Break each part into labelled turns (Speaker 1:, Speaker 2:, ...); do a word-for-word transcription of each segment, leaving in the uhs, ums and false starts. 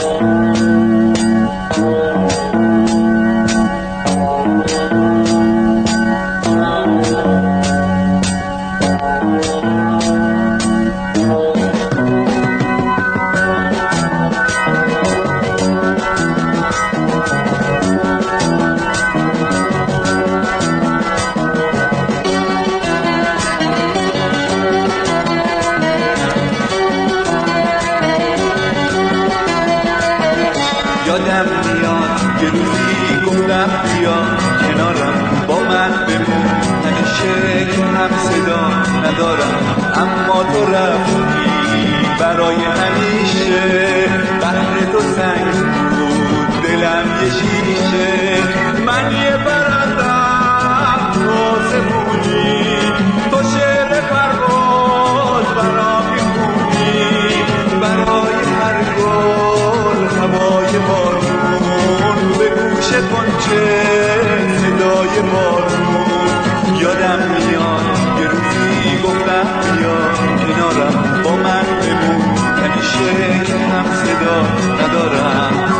Speaker 1: یادم میاد یه روزی گفتم بیا کنارم با من بمون، همیشه که هم صدا ندارم اما تو رفتی برای همیشه. بحر تو سنگ بود دلم یه شیشه، من یه برندم تو سمونی، تو شعر پرواز برام میخونی، برای هر گل هوای بارون، به گوش قنچه صدای بارون. یادم میاد یه روزی گفتم بیا کنارم با من بمون، همیشه که هم صدا ندارم.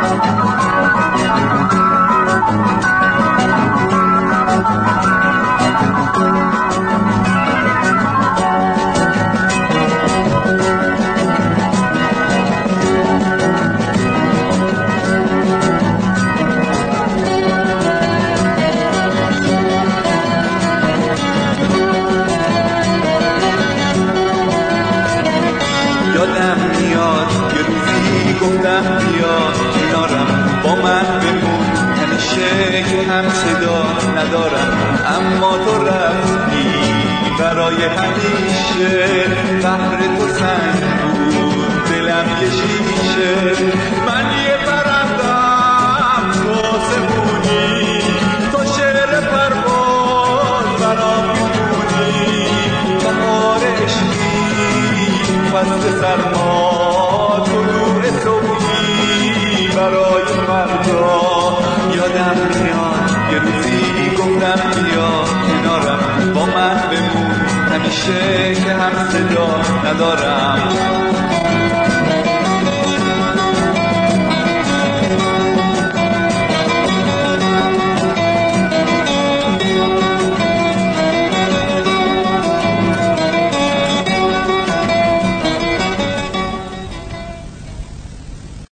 Speaker 1: یادم میاد یه روزی گفتم بیا کنارم با من بمون، همیشه که هم صدا ندارم اما تو رفتی برای همیشه. بحر تو سنگ بود دلم یه شیشه، من یه پرندم تو سمونی، تو شعر پرواز برام میخونی، بهار عشقی فصل سرما، طلوع صبحی برای فردا. یادم میاد یه روزی گفتم بیا کنارم با من بمون، همیشه که هم صدا ندارم